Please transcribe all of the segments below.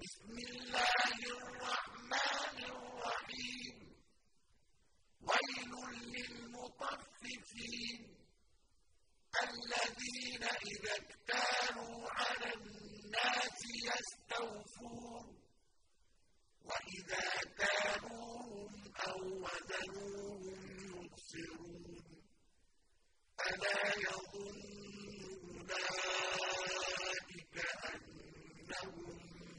بسم الله الرحمن الرحيم ويل للمطففين الذين إذا اكتالوا على الناس يستوفون وإذا كالوهم أو وزنوهم يخسرون ألا يظن أولئك أنهم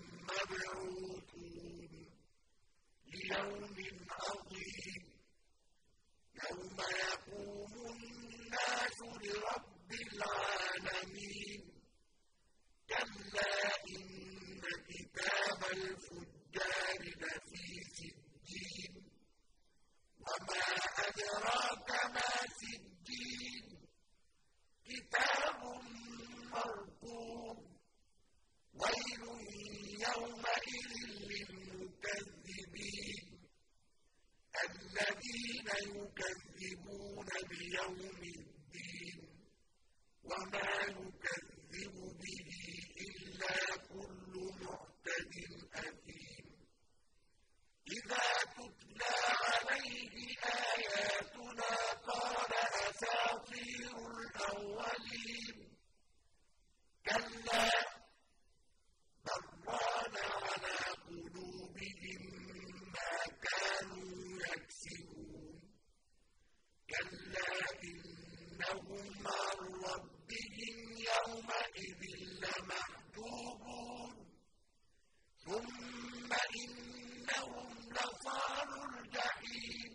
مبعوثون ليوم عظيم يوم يقوم الناس لرب العالمين كلا إن كتاب الفجار لفي سجين وما أدراك ما سجين كتاب مرقوم ويل يومئذ للمكذبين الذين يكذبون بيوم الدين وما يكذب به إلا كل معتد أثيم إذا تتلى عليه آياتنا قال أساطير الأولين كلا بل ران على قلوبهم ما كانوا يكسبون كلا إنهم عن ربهم يومئذ لمحجوبون ثم إنهم لصالو الجحيم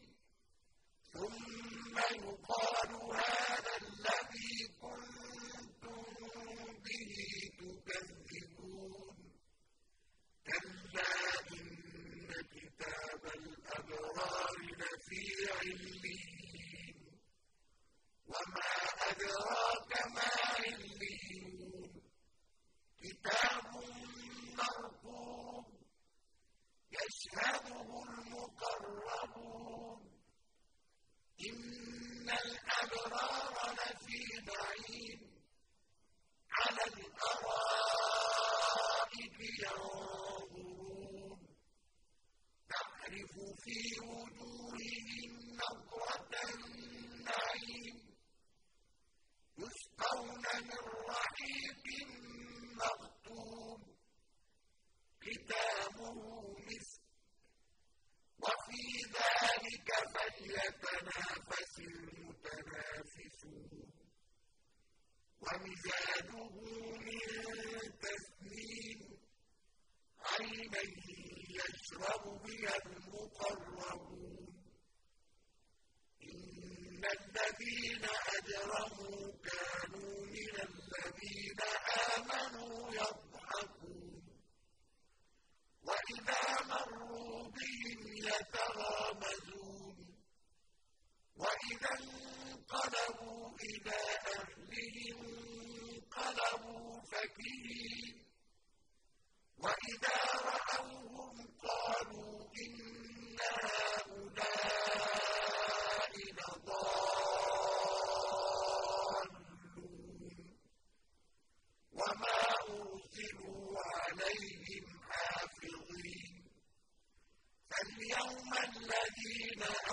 ثم يقال هذا الذي كنتم به تكذبون كلا إن كتاب الأبرار لفي عليين وما أدراك ما عليون كتاب مرقوم يشهده المقربون إن الأبرار لفي نعيم على الأرائك ينظرون تعرف في وجوههم نضرة النعيم يسقون من رحيق مختوم ختامه مسك وفي ذلك فليتنافس المتنافسون ومزاجه من تسنيم عينا يشرب بها المقربون إن الذين أجرموا كانوا من الذين آمنوا يضحكون وإذا مروا بهم يتغامزون وإذا انقلبوا إلى أهلهم انقلبوا فكهين وإذا رأوهم قالوا إن هؤلاء لضالون وما أرسلوا عليهم حافظين فاليوم الذين